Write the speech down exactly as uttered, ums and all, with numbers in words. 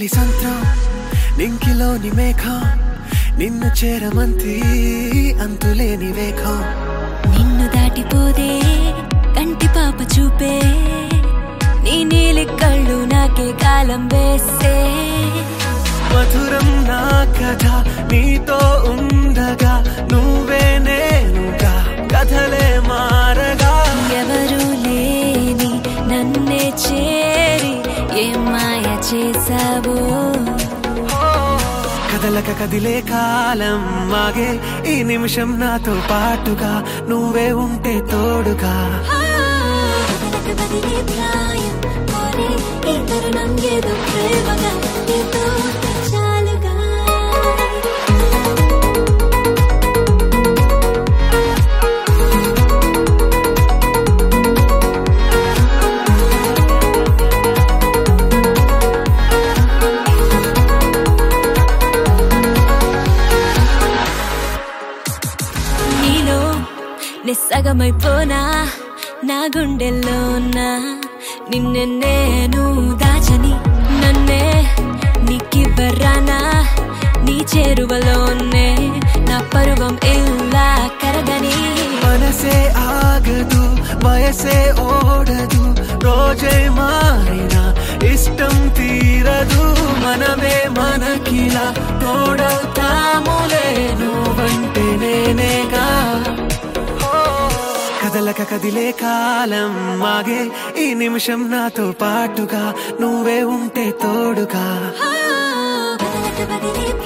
సంత్రం నింకిలోని మేఘం నిన్ను చేరమంతి అంతులేని వేఖం నిన్ను దాటిపోదే కంటి పాప చూపే నీ నీలి కళ్ళు నాకే కాలం వేసే మధురం నా కథ నీతో ఉండగా నువ్వే నేనుగా కథలే మారగా ఎవరు లేని నన్నే చేరి ఏం మాయ చేసావో కదలక కదిలే కాలం మాగే ఈ నిమిషం నాతో పాటుగా నువ్వే ఉంటే తోడుగా కదలక కదిలే ప్రాయం కోరే ఈ తరుణం ఏదో ప్రేమగా నీతో ఉంటే చాలుగా నిస్సగమైపోనా నా గుండెల్లోనా నిన్నే నేను దాచని నన్నే నీకివ్వరానా నీ చేరువలోనే నా పరువం ఇలా కరగని మనసే ఆగదు వయసే ఓడదు రోజే మారినా ఇష్టం తీరదు మనమే మనకిలా తోడవుతాములే నువ్వంటే నేనేగా కదలక కదిలే కాలం మాగే ఈ నిమిషం నాతో పాటుగా నువ్వే ఉంటే తోడుగా కదలక కదిలే